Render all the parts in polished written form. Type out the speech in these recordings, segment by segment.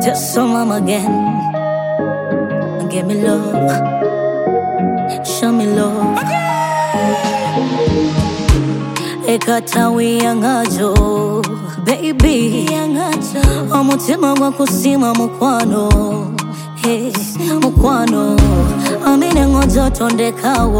Just so mama again. Give me love, show me love. Ekatawi yangajo, baby yangajo. Omutima gwakusima mukwano, hey mukwano. Amine ngojo tondekawo,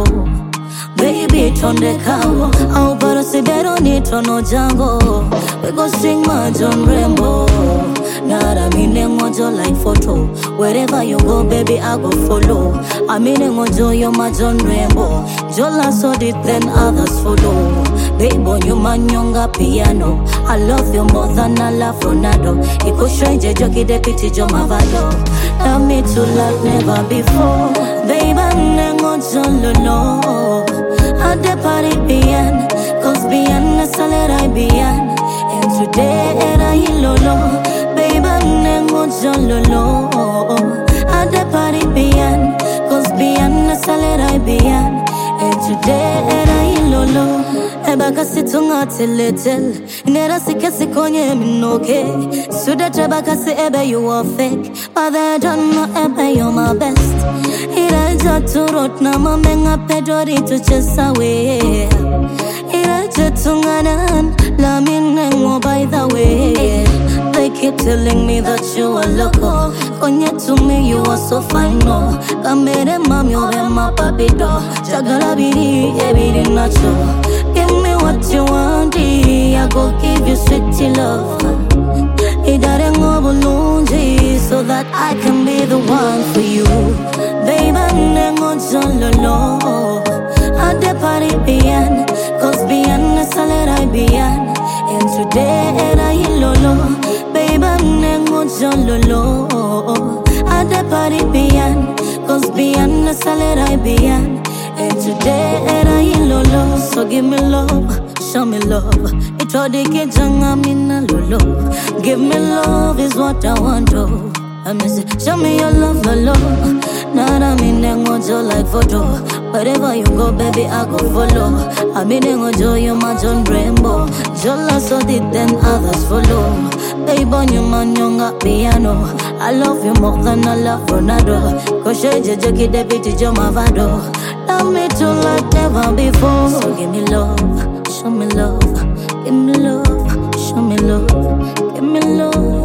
baby tondekawo. Au baro sidero ni tono jango. We go sing my John Rainbow. Nara mine ngojo like photo. Wherever you go, baby, I go follow. I mean, ngojo, you're my John Rainbow. Jola saw it, then others follow. Baby, you man younger piano. I love you more than I love Ronaldo. Iko shwenje joki deputy jo mavado. Love me to love never before. Baby, ngojo lolo. Had the party bien, cause bien na salera bien. And today era hilolo. Baby, ngojo lolo. Had the party bien, cause bien na salera bien. And today era hilolo. Eba kasi tunga teletel. Nera sikesi konye minoke. Suda treba kasi ebe you are fake. But I don't know ebe you're my best. Iraja turot na mamenga pedori to chase away. Iraja tunganan la minengo by the way. They keep telling me that you are loco. Konye to me you are so fine no. Kamere mam you are my papito. Chagala biri ebiri nacho. Give me what you want, I go give you sweet love. Idarengo bulunji so that I can be the one for you. Baby, nengo jololo. Ade party bien, cause bien na salera bien. And today era hilolo. Baby, nengo jololo. Ade party bien, cause bien na salera bien. And today era hilolo. So give me love, show me love. Itodike janga mina lolo. Give me love is what I want to. I miss it. Show me your love, lolo. Nara mine ngojo like photo. Wherever you go, baby, I go follow. I mean ngojo, you're my John Rainbow. Jola so did then others follow. Baby, you man younger piano. I love you more than I love Ronaldo. Koshe joki deputy jo mavado. Love me to like never before. So give me love, show me love. Give me love, show me love. Give me love.